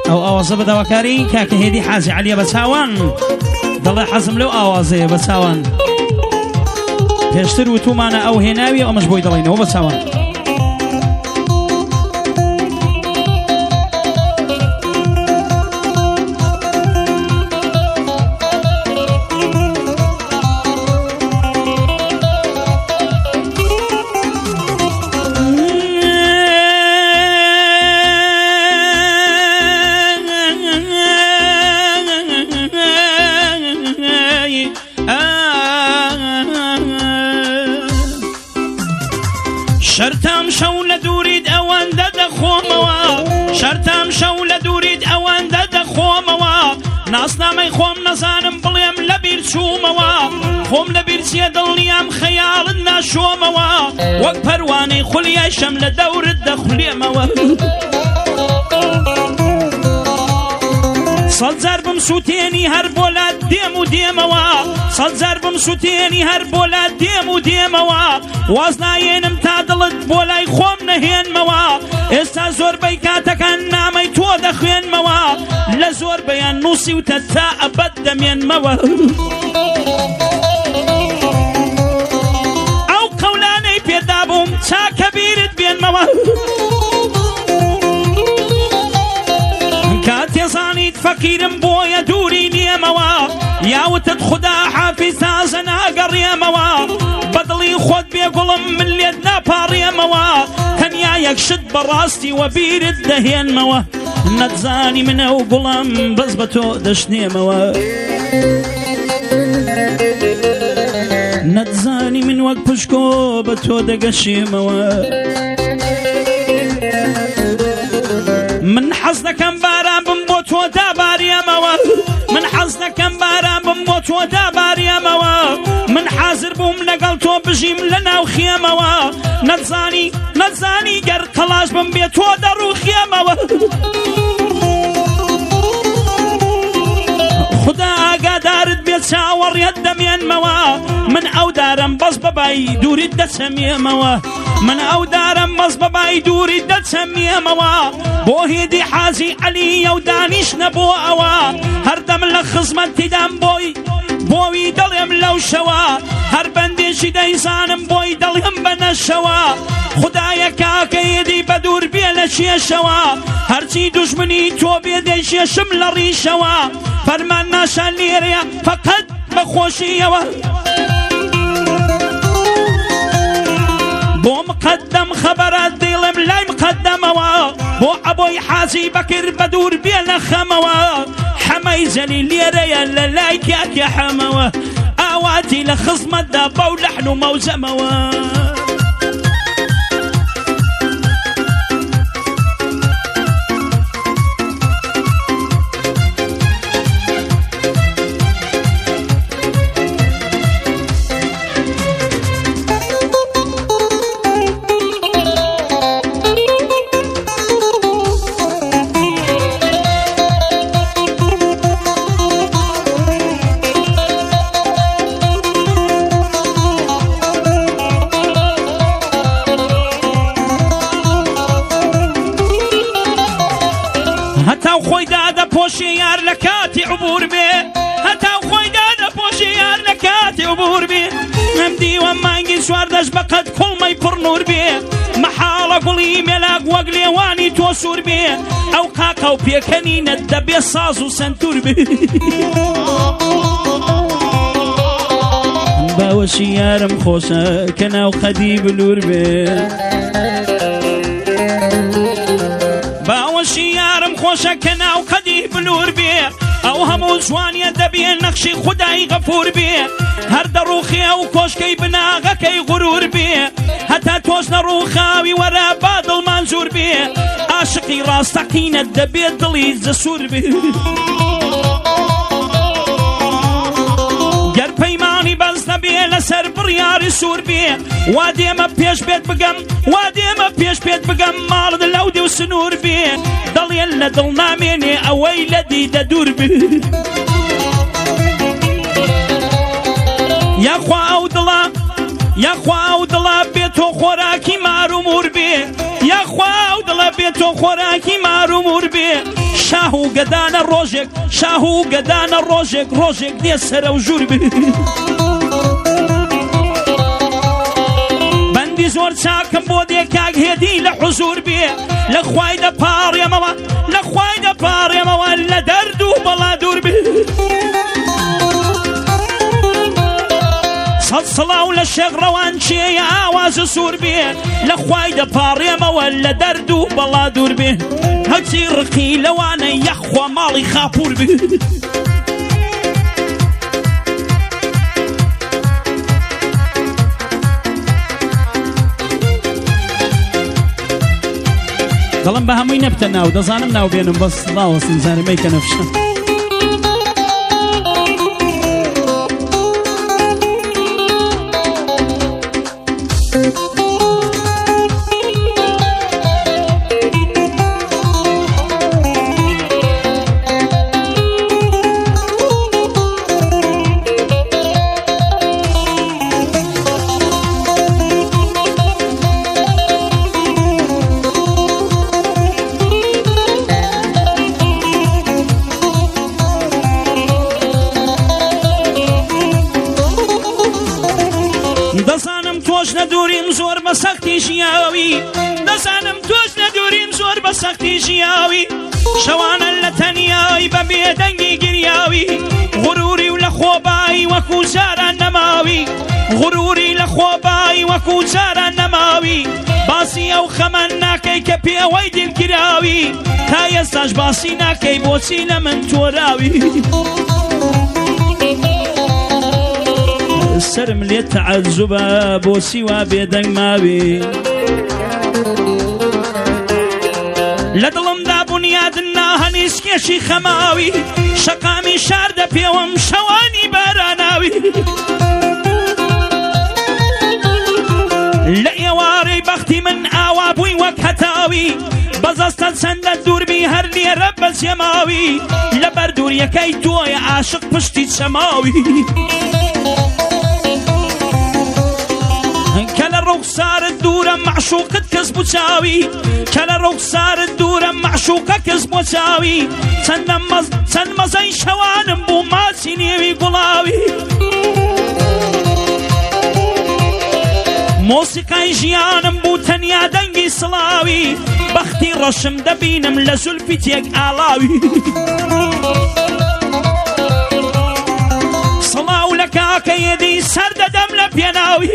ئەو ئاوازە بەداواکاری کاکە هێدی حاجی عەلیە بە چاوان دەڵێ حەزم لەو ئاوازەیە بە چاوان پێشتر وتومانە ئەو هێناوی ئەمەش بۆی دەڵێنەوە بە چاوان شرتام شەو لە دوورید ئەوەندە دەخۆمەوە شەرتام شەو لە دوورید ئەوەندە دەخۆمەوە ناسنامەی خۆم نەزانم بڵێم لە بیر چوومەوە خۆم لە بیر چیە دڵنیام خەیاڵت ناشۆمەوە وەک پەروانەی خولیای شەم لە دەورت دەخولێمەوە سەد جار بم سووتێنی هەر بۆ لات دێم و دێمەوە سەد جار بم سووتێنی هەر بۆ لات دێم و دێمەوە واز نایێنم تا دڵت بۆ لای خۆم نەهێنمەوە ئێستا زۆربەی کاتەکان نامەی تۆ دەخوێنمەوە لە زۆربەیان نووسیوتە تا ئەبەد دەمێنمەوە ئەو قەولانەی پێدا بووم چاکە بیرت بێنمەوە کاتێزانیت فەقیرم بۆیە دووری نیەمەوە یاوتت خدا حافیز تازە ناگەڕێمەوە بەدڵی خۆت بێگوڵم من لێت ناپاڕێمەوە تەنیا یەکشت بەڕاستی وە بیرت دەهێنمەوە نەتزانی منە و گوڵم بەس بە تۆ دەشنێمەوە نەتزانی من وەک پشکۆ بە تۆ دەگەشێمەوە من حەز دەکەم باران بم بۆ تۆ دابارێمەوە من حەز دەکەم باران بم بۆ تۆ دابارێمەوە من حازر بووم لەگەڵ تۆ بژیم لە ناو خێمەوە نەتزانی گەر قەڵاش بم بێ تۆ دەڕوخێمەوە خدا ئاگادارت بێت چاوەڕێت دەمێنمەوە من ئەو دارم بەس بەبای دووریت دەچەمێمەوە من ئەو دارم بەس بەبای دووریت دەچەمێمەوە بۆ هێدی حاجی عەلیە و دانیش نەبوو ئەوە هەردەم لە خزمەتیدام بۆوی دەڵێم لەو شەوە هەر بەندێکی دەیزانم بۆی دڵێم بەنەشەوە خدایە کاکە هێدی بە دوور بێ لە شێشەوە هەرچی دوژمنی تۆ بێ دەیشێشم لە ڕیشەوە فەرمان ناشان لێرەیە فەقەت بەخۆشیەوە بۆ مقدم خەبەرات دڵم لای مقدمەوە بۆ ئەبۆی حاجی بەکر بە دوور بێ لە خەمەوە حەمەی جەلی لێرەیە لە لای کاکە حەمەوە ئاواتی لە خزمەتدا بەو لەحن و مەوزەمەوە هەتاو خۆی دادەپۆشێ یار لە کاتی عبور بێ هەتاو خۆی دادەپۆشێ یار لە کاتی عبور بێ ئەم دیوە مانگی سوار دەش بەقەت کوڵمەی پڕنور بێ مەحاڵە گوڵی مێلاک وەک لێوانی تۆ سوور بێ ئەو قاقە و پێکەنینت دەبێ ساز و سەنتور بێ باوەشی یارم خۆشە کە ناو قەدی بلور بێ باوەشی یارم خۆشە کە ناو قەدی بلور بێ ئەو هەموو جوانیە دەبێ نەخشی خودای غەفور بێ هەر دەڕوخێ ئەو کۆشکەی بناغەکەی غرور بێ هەتا تۆش نەڕووخاوی وەرە با دڵمان زور بێ عاشقی ڕاستەقینەت دەبێت دڵی جەسوور بێ گەر پەیمانی بەس نەبێ لەسەر بڕیاری سوور بێ وا دێمە پێش بێت بگەم ماڵت لەو دێ و سنوور بێ دڵێن لە دڵ نامێنێ ئەوەی لە دیدە دوور بێ یاخوا ئەو دڵە بێتۆ خۆراکی مار و مور بێ یاخوا ئەو دڵە بێتۆ خۆراکی مار و مور بێ شاه و گەدانە ڕۆژێک شاه و گەدانە ڕۆژێک دێ سەرە و ژوور بێ بەندی زۆر چاکم بۆ دێ کاک هێدی لە حوزور بێ لە خوای دەپاڕێمەوە لە دەرد و بەڵا دوور بێ سەد سڵاو لە شێخ ڕەوان چێیە ئاوازە سوور بێ لە خوای دەپاڕێمەوە لە دەرد و بەڵا دوور بێ هەچی ڕقی لەوانە یەخوا ماڵی خاپور بێ دەڵم بە هەمووی نەبتە ناو دەزانم ناو بێنم بەس لاوەسن زانمەی کە نەفشە دەزانم تۆش نەدووریم زۆر بە سەختی ژیاوی دەزانم تۆش نەدووریم زۆر بە سەختی ژیاوی شەوانە لە تەنیایی بە بێدەنگی گریاوی غروری و لە خۆبایی وەکو جاران نەماوی غروری لە خۆبایی وەکو جاران نەماوی باسی ئەو خەمەن ناکەی کە پێوەی دڵگیراوی تا ئێستاش باسی ناکەی بۆچی لە من تۆراوی سرم لێت تەعەجوبە بۆچی وا بێدەنگ ماوی لە دڵمدا بونیادن ناهەنیسکێشی خەماوی شەقامی شاردە پێوەم شەوانی باراناوی لە ئێوارەی بەختی من ئاوا بووی وەک هەتاوی بەزەستە چەندە دووربی هەر لێرە بەجێماوی لە بەردووریەکەی تۆیە عاشق پشتی چەماوی کە لە ڕوخسارت دوورە معشوقت کەس بوو چاوی کە لە ڕوخسارت دوورە معشوقە کەس بۆ چاوی چەند مەزەی شەوانم بوو ماچی نێوی گوڵاوی مۆسیقای ژیانم بوو تەنیا دەنگی سڵاوی بەختی ڕەشم دەبینم لە زولفی تێک ئاڵاوی سڵاو لە کاکەیەدی سەر دەدەم لە پێناوی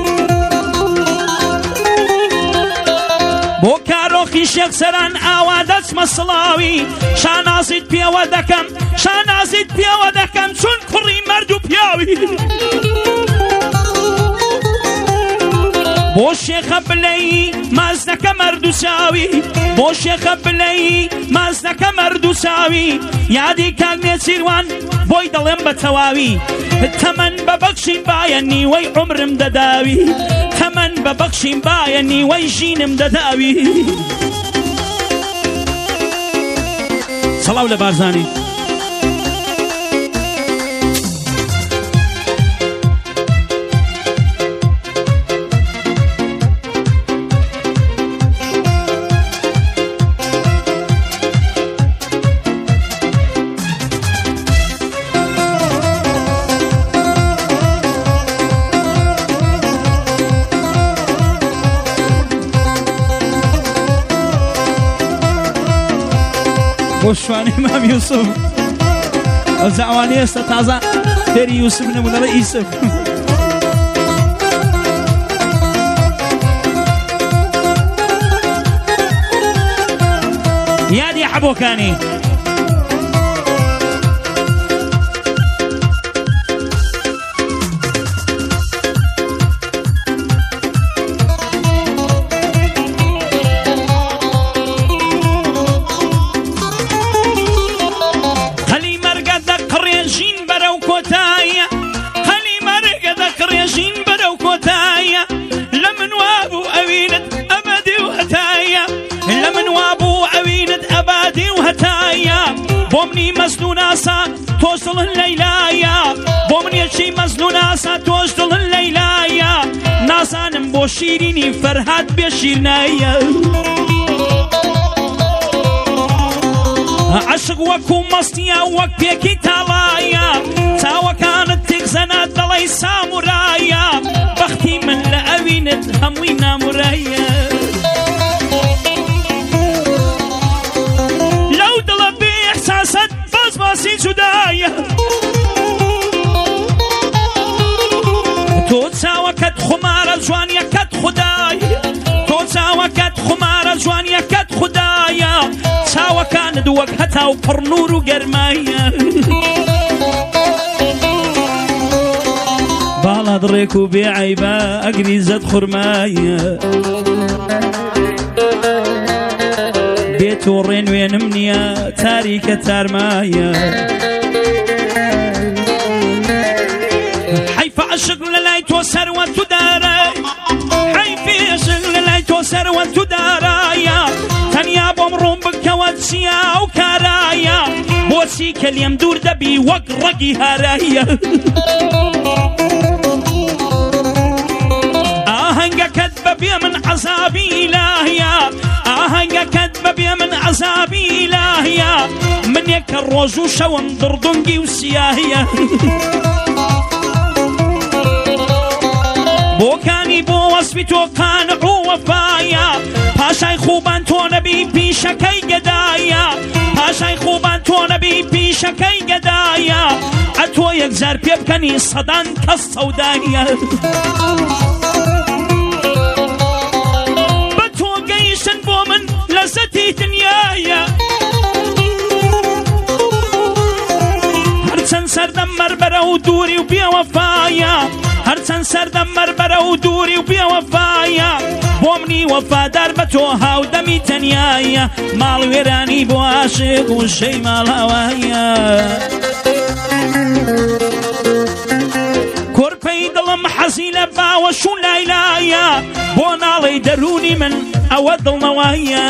بۆ کارۆخی شێخ سەران ئاوا دەچمە سڵاوی شانازیت پێوە دەکەم چون کوڕی مەرد و پیاوی بۆ شێخە بلەیی مازنەکە مەرد و چاوی بۆ شێخە بلەیی مازنەکە مەرد و چاوی یادی کاک نێچیروان بۆی دەڵێم بە تەواوی تەمەن بەبەخشین باە نیوەی عومرم دەداوی تەمەن بەبەخشین باە نیوەی ژینم دەداوی سەڵاو لە بارزانی بۆشوانی مام یوسف ئەو زەعوانی ئێستا تازە فێری یوسف نەبوو دەڵێ ئیسف یادی حەبۆکانی بۆمنی مەزنوناسە تۆش دڵن لەیلایە بۆ منیەکی مەزنوناسە تۆش دڵن لەیلایە نازانم بۆ شیرینی فەرهاد بێ شیرنایە عاشق وەکو مەستیە وەک پێکی تاڵایە چاوەکانت تێکزەنە دەڵێی سامورایە بەختی من لە ئەوینت هەمووی نامورایە لەو دڵە بێ ئەحساسەت باس باسی جودایە تۆ چاوەکەت خمارە جوانیەکەت خودایە تۆ چاوەکەت خمارە جوانیەکەت خودایە چاوەکانت وەک هەتاو پڕ نور و گەرمایە باڵا دڕێک و بێعەیبە ئەگریزەت خورمایە بێت و ڕێن وێنم نییە تاریکە تارمایە حیفە عەشق لەلای تۆ سەروەت و دارای حیفی عەشق لەلای تۆ سەروەت و دارایە تەنیا بۆم ڕوون بکەوە چیە ئەو کارایە بۆچی کە لێم دوور دەبی وەک ڕەگی هارایە ئاهەنگەکەت بەبێ من عەزابی ئیلاهیە ئاهەنگەکەت بەبێ من عەزابی ئیلاهیە منێک کە ڕۆژ و شەوم دڕدونگی و سیاهیە بۆکانی بۆ وەسفی تۆ قانع و وەفایە پاشای خوبان تۆ نەبی پیشەکەی گەدایە پاشای خوبان تۆ نەبی پیشەکەی گەدایە ئەتۆ یەکجار پێ بکەنی سەدان کەس سەودایە بە تۆ گەیشتن بۆ من لەزەتی دنیایە هەرچەند سەردەم مەربەرە و دووری و بێوەفایە هەرچەند سەردەم مەربەرە و دووری و بێوەفایە بۆ منی وەفادار بە تۆ هاودەمی تەنیایە ماڵ وێرانی بۆ عاشق و شەی ماڵاوایە کۆرپەی دڵم حەزی لە باوەش و لایلایە بۆ ناڵەی دەرونی من ئەوە دڵنەوایە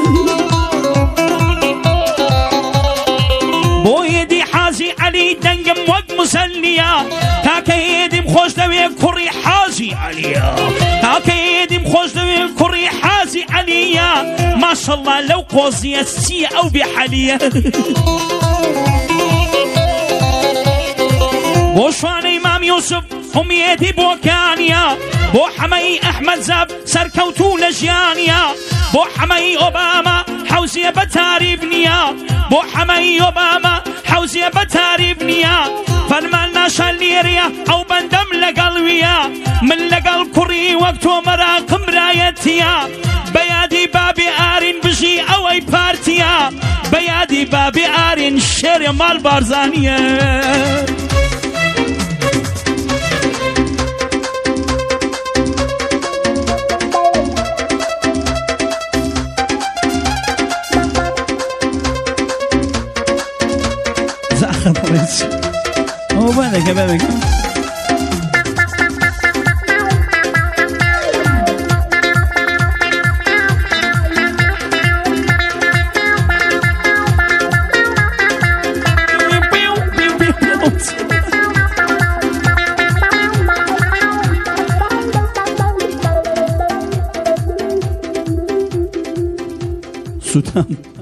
بۆ هێدی حازی عەلی دەنگم وەک مزەلیە تاکە هێدیم خۆش دەوێ کوڕی حازی عەلیە تاکە هێدیم خۆش دەوێ کوڕی حازی عەلیە ماشەڵڵا لەو قۆزیە چییە ئەو بێحەلیە بۆ شوانەی مام یوسف هەمێدی بۆکانیە بۆ حەمەی ئەحمەد زاب سەرکەوتوو لە ژیانیە بۆ حەمەی ئۆباما حەوزیە بە تاریب نییە بۆ حەمەی ئۆباما حەوزیە بە تاریب نییە فەرمان ناشان لێرەیە ئەو بەندەم لەگەڵویە من لەگەڵ کوڕی وەک تۆ مەراقم برایەتیە بە یادی بابی ئارین بژی ئەوەی پارتیە بە یادی بابی ئارین شێرێ ماڵ بارزانیە هو بالك يا بالك سودان